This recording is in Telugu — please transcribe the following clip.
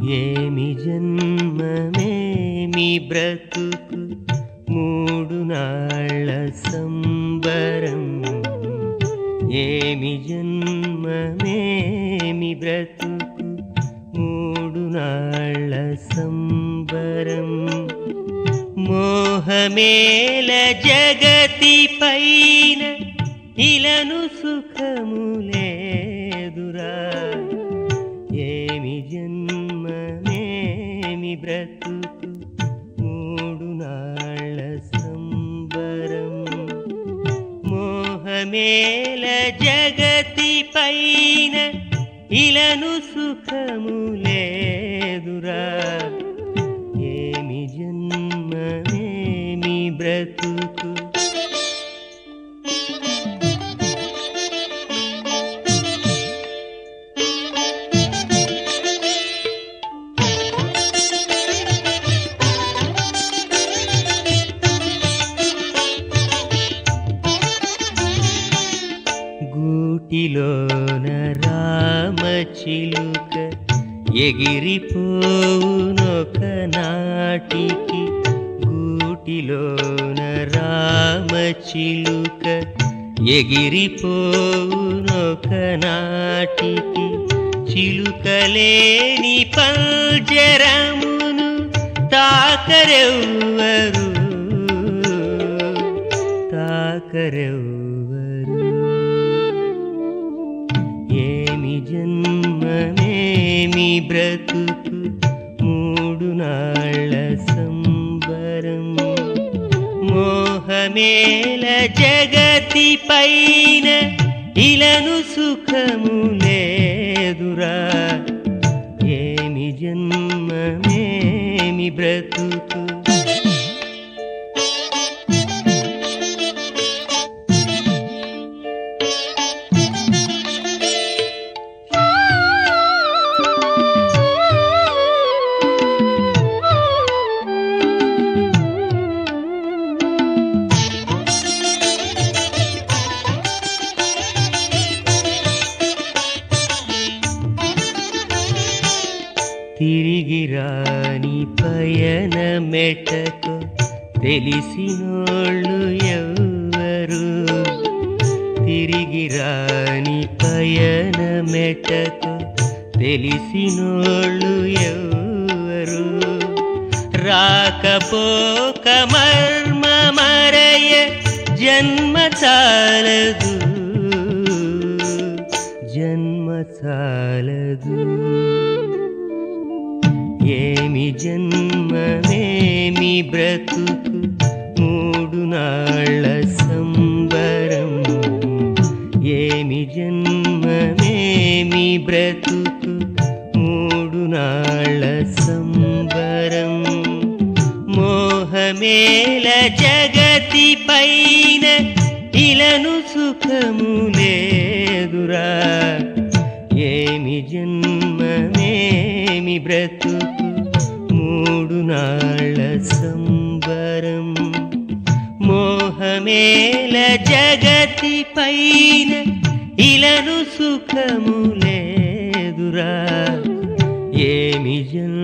ఏమి జన్మమేమి బ్రతుకు మూడు నాళ్ళ సంబరం. ఏమి జన్మమేమి బ్రతుకు మూడు నాళ్ళ సంబరం. మోహమేల జగతి పైన ఇలను సుఖము లేదురా. ఏమి జన్మమేమి బ్రతుకు మూడు నాళ్ళ సంబరం. మోహమేల జగతి పైన ఇలను సుఖము లేదురా. ఏమి జన్మమేమి బ్రతుకు. గూటిలోన రామచిలుక ఎగిరిపోవునొక నాటికి. గూటిలోన రామచిలుక ఎగిరిపోవునొక నాటికి. చిలుకలేని పంజరమును తాకరెవ్వరు తాకరెవ్వరు. ఏమి జన్మమేమి బ్రతుకు మూడు నాళ్ళ సంబరం. మోహమేల జగతి పైన ఇలను సుఖము లేదురా. ఏమి జన్మమేమి బ్రతుకు. తిరిగి రాని పయనమెటకు తెలిసినోళ్ళు ఎవ్వరు. తిరిగి రాని పయనమెటకు తెలిసినోళ్ళు ఎవ్వరు. రాకపోక మర్మమరయ జన్మ చాలదు జన్మ చాలదు. ఏమి జన్మమేమి బ్రతుకు మూడు నాళ్ళ సంబరం. ఏమి జన్మమేమి బ్రతుకు మూడు నాళ్ళ సంబరం. మోహమేల జగతి పైన ఇలను సుఖము లేదురా. ఏమి జన్మమేమి బ్రతుకు మూడు నాళ్ళ సంబరం. మోహమేల జగతి పైన ఇలను సుఖము లేదురా. ఏమి